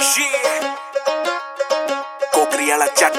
ਕੋਕਰੀ ਵਾਲਾ ਜੱਟ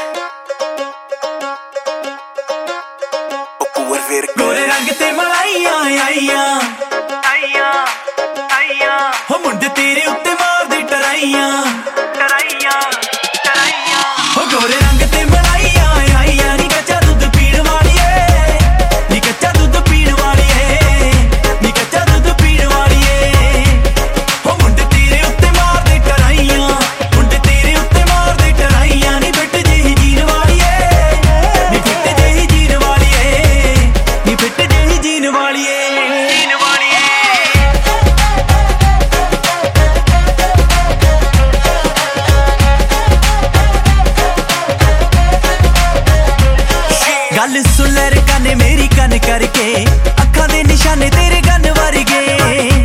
ਉਹ ਕੁਵਰ ਵੇਰ ਗੋਰੇ ਰੰਗ ਤੇ ਮਲਾਈਆਂ ਆਈਆਂ ਆਈਆਂ ਆਈਆਂ ਹੋ ਮੁੰਡੇ ਤੇਰੇ ਉੱਤੇ ਮਾਰਦੇ ਟਰਾਈਆਂ ਟਰਾਈਆਂ ਟਰਾਈਆਂ ਹੋ ਗੋਰੇ ਰੰਗ ਤੇ ਮਲਾਈਆਂ ਆਈਆਂ ਨੀ ਕੱਚਾ ਦੁੱਧ ਪੀਣ ਵਾਲੀਏ ਨੀ ਕੱਚਾ ਦੁੱਧ ਪੀਣ ਵਾਲੀਏ ਨੀ ਕੱਚਾ ਦੁੱਧ ਪੀਣ ਵਾਲੀਏ ਹੋ ਮੁੰਡੇ ਤੇਰੇ ਉੱਤੇ ਮਾਰਦੇ ਟਰਾਈਆਂ ਮੁੰਡੇ ਤੇਰੇ ਉੱਤੇ ਮਾਰਦੇ ਟਰਾਈਆਂ ਨੀ ਫਿੱਟ ਜਿਹੀ ਜੀਣ ਵਾਲੀਏ ਨੀ ਫਿੱਟ ਜਿਹੀ ਜੀਣ ਵਾਲੀਏ ਨੀ ਫਿੱਟ ਜਿਹੀ ਜੀਣ ਵਾਲੀਏ ਜੀਣ ਵਾਲੀਏ ਗੱਲ ਸੁਣ ਲੈ ਰਕਾਨੇ ਮੇਰੀ ਕੰਨ ਕਰਕੇ ਅੱਖਾਂ ਦੇ ਨਿਸ਼ਾਨੇ ਤੇਰੇ ਗੰਨ ਵਰਗੇ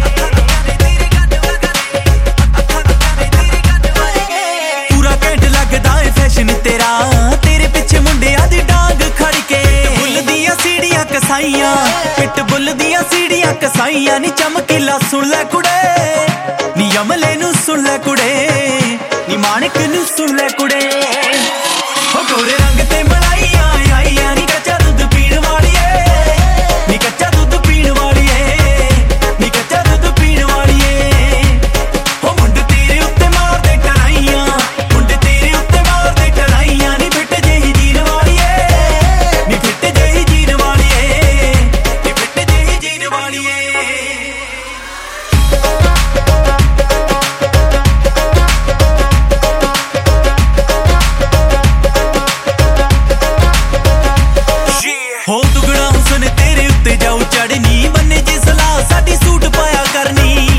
ਪੂਰਾ ਘੈਂਟ ਲੱਗਦਾ ਏ ਫੈਸ਼ਨ ਤੇਰਾ ਤੇਰੇ ਪਿੱਛੇ ਮੁੰਡਿਆਂ ਦੀ ਡਾਂਗ ਖੜ ਕੇ ਬੁੱਲ ਦੀਆਂ ਸੀੜੀਆਂ ਕਸਾਈਆਂ ਪਿੱਟ ਬੁੱਲ ਦੀਆਂ ਸੀੜੀਆਂ ਕਸਾਈਆਂ ਨੀ ਚਮਕੀਲਾ ਸੁਣ ਲੈ ਕੁੜੇ ਨੀ ਅਮਲੇ ਨੂੰ ਸੁਣ ਲੈ ਕੁੜੇ ਨੀ ਮਾਣਕ ਨੂੰ ਸੁਣ ਲੈ ਕੁੜੇ ਹੋ ਗੋਰੇ ਰੰਗ ਤੇ ਮਲਾਈਆਂ ਆਈਆਂ ਨੀ ਕੱਚਾ ਦੁੱਧ ਪੀਣ ਵਾਲੀਏ ਨੀ ਕੱਚਾ ਦੁੱਧ ਪੀਣ ਵਾਲੀਏ ਨੀ ਕੱਚਾ ਦੁੱਧ ਪੀਣ ਵਾਲੀਏ ਹੋ ਮੁੰਡੇ ਤੇਰੇ ਉੱਤੇ ਮਾਰਦੇ ਟਰਾਈਆਂ ਮੁੰਡੇ ਤੇਰੇ ਉੱਤੇ ਮਾਰਦੇ ਟਰਾਈਆਂ ਨੀ ਫਿੱਟ ਜਿਹੀ ਜੀਣ ਵਾਲੀਏ ਨੀ ਫਿੱਟ ਜਿਹੀ ਜੀਣ ਵਾਲੀਏ ਨੀ ਫਿੱਟ ਜਿਹੀ ਜੀਣ ਵਾਲੀਏ ਹੋ ਦੁਗਣਾ ਹੁਸਨ ਤੇਰੇ ਉੱਤੇ ਜਾਊ ਚੜਨੀ ਬੰਨੇ ਜੇ ਸਲਾਹ ਸਾਡੀ ਸੂਟ ਪਾਇਆ ਕਰਨੀ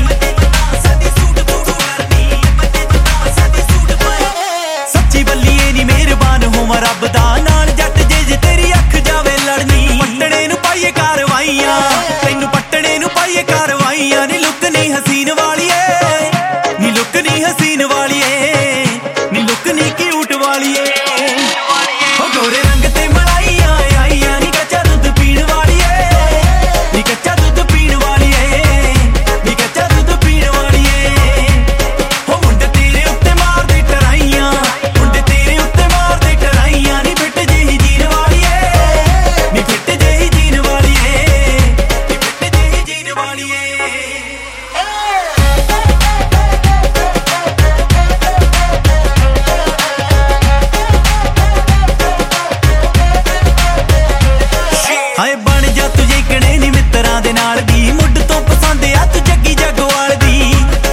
ਸੱਚੀ ਬੱਲੀਏ ਨੀ ਮਿਹਰਬਾਨ ਹੋਵਾਂ ਰੱਬ ਦਾ ਨਾਲ ਜੱਟ ਜੇ ਤੇਰੀ ਅੱਖ ਜਾਵੇ ਲੜਨੀ ਪੱਟਣੇ ਨੂੰ ਪਾਈਏ ਕਾਰਵਾਈਆਂ ਤੈਨੂੰ ਪੱਟਣੇ ਨੂੰ ਪਾਈਏ ਕਾਰਵਾਈਆਂ ਨੀ ਲੁੱਕ ਨੀ ਹਸੀਨ ਵਾਲੀਏ ਨੀ ਲੁੱਕ ਨੀ ਹਸੀਨ ਵਾਲੀਏ ਨੀ ਲੁੱਕ ਨੀ ਕਿਊਟ ਵਾਲੀਏ ਹੋ ਗੋਰੇ ਰੰਗ ਤੇ ਮਲਾਈਆਂ ਆਈਆਂ ਨੀ ਕੱਚਾ ਦੁੱਧ ਪੀਣ ਵਾਲੀਏ ਨੀ ਕੱਚਾ ਦੁੱਧ ਪੀਣ ਵਾਲੀਏ ਨੀ ਕੱਚਾ ਦੁੱਧ ਪੀਣ ਵਾਲੀਏ ਹੋ ਮੁੰਡੇ ਤੇਰੇ ਉੱਤੇ ਮਾਰਦੇ ਟਰਾਈਆਂ ਮੁੰਡੇ ਤੇਰੇ ਉੱਤੇ ਮਾਰਦੇ ਟਰਾਈਆਂ ਨੀ ਫਿੱਟ ਜਿਹੀ ਜੀਣ ਵਾਲੀਏ ਨੀ ਫਿੱਟ ਜਿਹੀ ਜੀਣ ਵਾਲੀਏ ਨੀ ਫਿੱਟ ਜਿਹੀ ਜੀਣ ਵਾਲੀਏ ਹਾਏ ਬਣ ਜਾ ਤੁਝੇ ਕਣੇ ਨੀ ਮਿੱਤਰਾਂ ਦੇ ਨਾਲ ਦੀ ਮੁੱਢ ਤੋਂ ਪਸੰਦ ਆ ਤੂੰ ਜੱਗੀ ਜਗਵਾਲ ਦੀ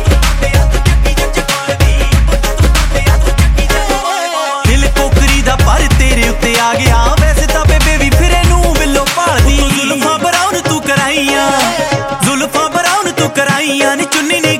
ਦਿਲ ਕੋਕਰੀ ਦਾ ਪਰ ਤੇਰੇ ਉੱਤੇ ਆ ਗਿਆ ਵੈਸੇ ਤਾਂ ਬੇਬੇ ਵੀ ਫਿਰੇ ਨੂੰ ਬਿੱਲੋ ਭਾਲਦੀ ਜ਼ੁਲਫਾਂ ਬਰਾਉਨ ਤੂੰ ਕਰਾਈਆਂ ਜ਼ੁਲਫਾਂ ਬਰਾਉਨ ਤੂੰ ਕਰਾਈਆਂ ਨੀ ਚੁੰਨੀ ਨੀ